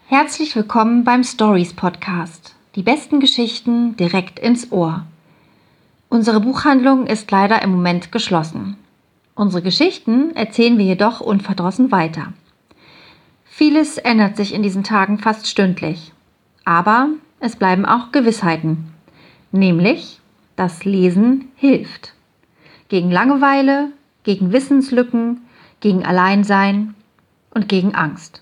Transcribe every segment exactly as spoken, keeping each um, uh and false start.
Herzlich willkommen beim Stories Podcast. Die besten Geschichten direkt ins Ohr. Unsere Buchhandlung ist leider im Moment geschlossen. Unsere Geschichten erzählen wir jedoch unverdrossen weiter. Vieles ändert sich in diesen Tagen fast stündlich. Aber es bleiben auch Gewissheiten. Nämlich, dass Lesen hilft. Gegen Langeweile, gegen Wissenslücken, gegen Alleinsein und gegen Angst.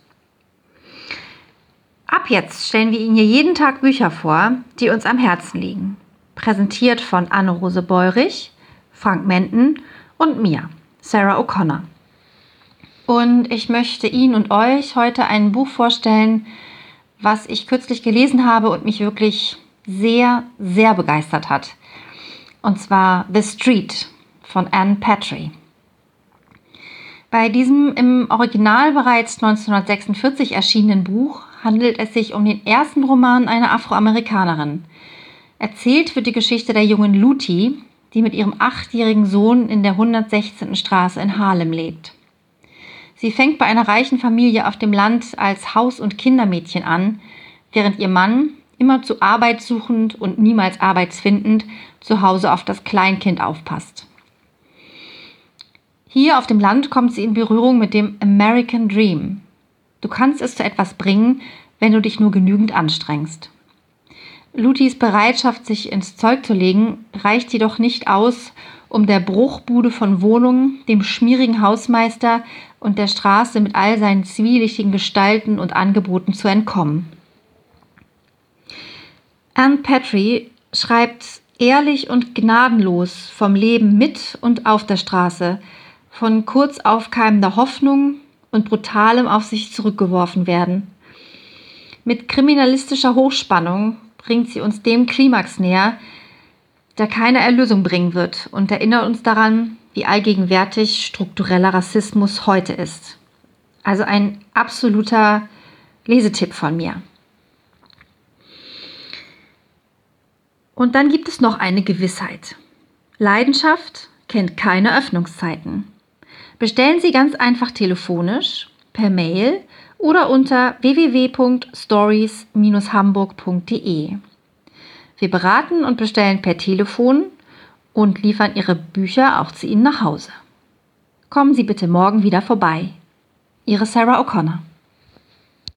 Ab jetzt stellen wir Ihnen hier jeden Tag Bücher vor, die uns am Herzen liegen. Präsentiert von Anne-Rose Beurich, Frank Menten und mir, Sarah O'Connor. Und ich möchte Ihnen und euch heute ein Buch vorstellen, was ich kürzlich gelesen habe und mich wirklich sehr, sehr begeistert hat. Und zwar The Street von Anne Patry. Bei diesem im Original bereits neunzehnhundertsechsundvierzig erschienenen Buch handelt es sich um den ersten Roman einer Afroamerikanerin. Erzählt wird die Geschichte der jungen Luti, die mit ihrem achtjährigen Sohn in der hundertsechzehnten Straße in Harlem lebt. Sie fängt bei einer reichen Familie auf dem Land als Haus- und Kindermädchen an, während ihr Mann, immerzu arbeitssuchend und niemals arbeitsfindend, zu Hause auf das Kleinkind aufpasst. Hier auf dem Land kommt sie in Berührung mit dem American Dream. Du kannst es zu etwas bringen, wenn du dich nur genügend anstrengst. Lutis Bereitschaft, sich ins Zeug zu legen, reicht jedoch nicht aus, um der Bruchbude von Wohnungen, dem schmierigen Hausmeister und der Straße mit all seinen zwielichtigen Gestalten und Angeboten zu entkommen. Anne Patry schreibt ehrlich und gnadenlos vom Leben mit und auf der Straße, von kurz aufkeimender Hoffnung und brutalem auf sich zurückgeworfen werden. Mit kriminalistischer Hochspannung bringt sie uns dem Klimax näher, der keine Erlösung bringen wird, und erinnert uns daran, wie allgegenwärtig struktureller Rassismus heute ist. Also ein absoluter Lesetipp von mir. Und dann gibt es noch eine Gewissheit. Leidenschaft kennt keine Öffnungszeiten. Bestellen Sie ganz einfach telefonisch, per Mail oder unter w w w punkt stories Bindestrich hamburg punkt d e. Wir beraten und bestellen per Telefon und liefern Ihre Bücher auch zu Ihnen nach Hause. Kommen Sie bitte morgen wieder vorbei. Ihre Sarah O'Connor.